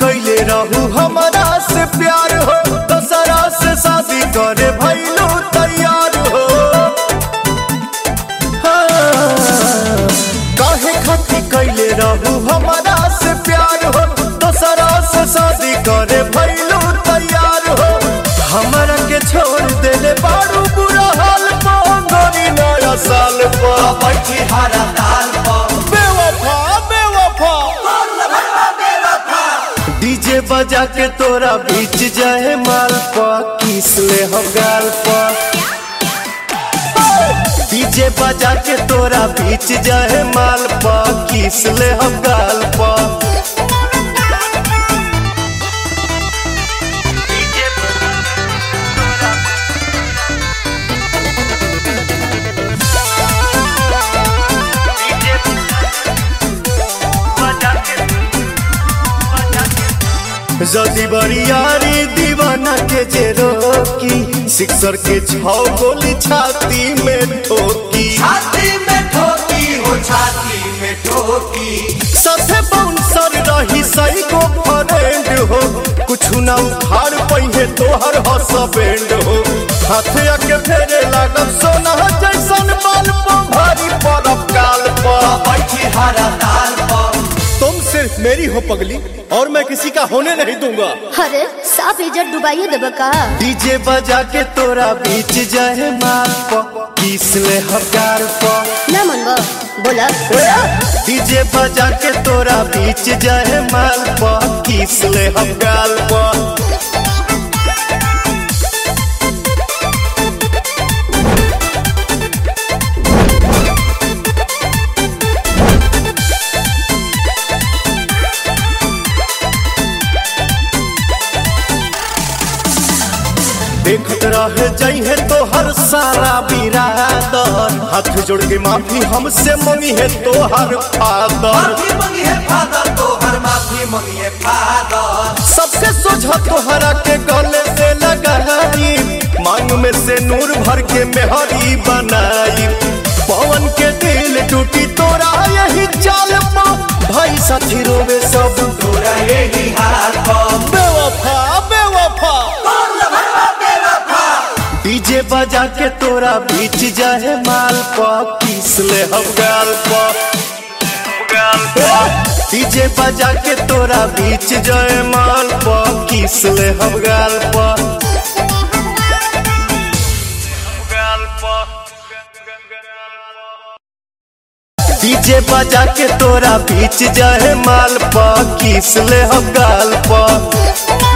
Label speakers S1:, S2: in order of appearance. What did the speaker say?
S1: कैले रहू हमारा से प्यार हो, दूसरा से शादी करे भइलू तैयार हो। काहे खातिर कैले रहू हमारा से प्यार हो, दूसरा से शादी करे भइलू तैयार हो। हमरा के छोड़ देले बारू बुरा हाल पा, गोरी नया साल पा
S2: बैठी हरा ताल पर
S1: बेवफा बेवफा डीजे बजा के तोरा बीच जाए माल पा, किस ले हम गाल पा। डीजे बजा के तोरा बीच जाए माल पा, किस ले हम गाल पा। जदी बरियारी दीवाना के जे रोकी, सिक्सर के 6 गोली छाती में ठोकी।
S2: छाती में ठोकी हो, छाती में ठोकी।
S1: सथे बाउंसर रही सही को फ्रेंड हो, कुछ ना उखाड़ पहिए तोहर हसबैंड हो। हाथे आके फेरे लागब सोना जैसन बाल पा, भारी परब काल पा
S2: बैठी हरा ताल पर।
S1: तुम सिर्फ मेरी हो पगली, और मैं किसी का होने नहीं दूंगा।
S3: अरे साफ इज्जत डुबाइए देबा का।
S1: डीजे बजा के तोरा बीच जाए माल पा, किस ले हम गाल पा।
S3: ना मनबो बोला
S1: डीजे बजा के तोरा बीच जाए माल पा, किस ले हम गाल पा। देखत रह जाइए तो हर सारा बिरादर, हाथ जोड़ के माफी हमसे मंगी है तो हर फादर।
S2: माफी मंगी है फादर, तो हर माफी मंगी है फादर।
S1: सबसे सोझा तोहरा के गले से लगाई, मांग में से नूर भर के मेहरी बनाई। पवन के दिल टूटी तोरा यही चाल पा, भाई साथी रोवे सब
S2: तोरा यही हाल पर।
S1: बेवफा बेवफा डीजे बजा के तोरा बीच जाए माल पा, किस ले हम गाल पा। डीजे बजा के तोरा बीच जाए माल पा, किस ले हम गाल पा। डीजे बजा के तोरा बीच जाए माल पा, किस ले हम गाल पा।